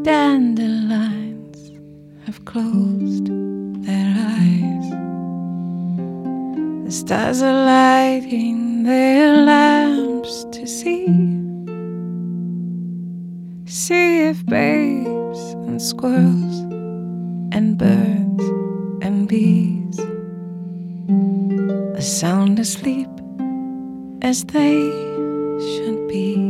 Dandelions have closed their eyes. The stars are lighting their lamps to see if babes and squirrels and birds and bees are sound asleep as they should be.